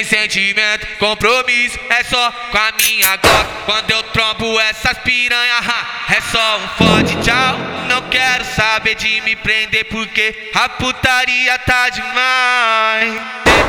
sem sentimento, compromisso é só com a minha Glock. Quando eu trombo essas piranha, é só um forte tchau. Não quero saber de me prender porque a putaria tá demais.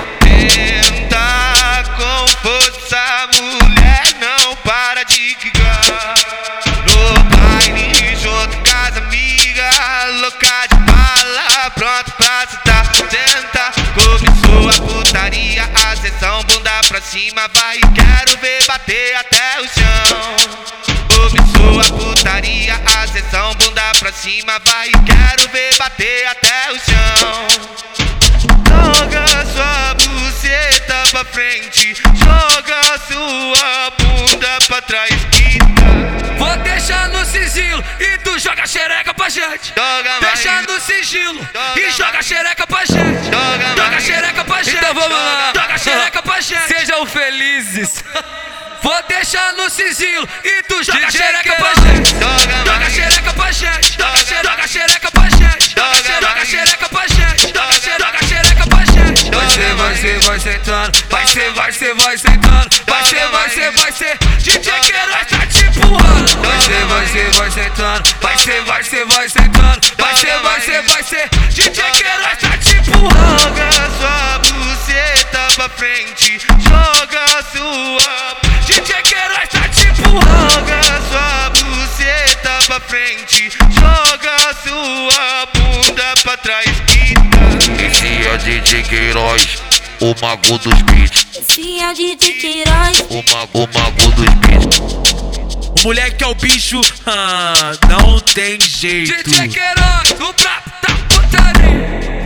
Tenta com força, mulher, não para de quicar. No baile junto com as amigas, louca de bala, pronto pra citar. Tenta, começou a putaria, a sessão bunda pra cima vai. Quero ver bater até o chão. Começou a putaria, a sessão bunda pra cima vai. Quero ver bater até o chão. Joga sua buceta pra frente, joga sua bunda pra trás. Vou deixar no sigilo e tu joga xereca pra gente. Deixa no sigilo e joga xereca pra gente. Joga xereca pra gente. Então vamos lá. Joga xereca pra gente. Sejam felizes. Vou deixar no sigilo e tu joga xereca pra gente. Joga xereca pra gente. Joga xereca pra gente. Joga xereca pra gente. Joga xereca pra gente. Vai sentando. Vai sentando. Vai. DJ Queiroz tá te empurrando. Vai sentando. Vai sentando. Vai. DJ Queiroz tá te empurrando. Joga sua buceta pra frente, joga sua. DJ Queiroz tá te empurrando. Joga sua buceta pra frente, joga sua bunda pra trás. Esse é DJ Queiroz, o mago dos beats. Esse é o DJ Queiroz, O mago dos beats. O moleque é o bicho, não tem jeito. DJ Queiroz, o prato da putaria.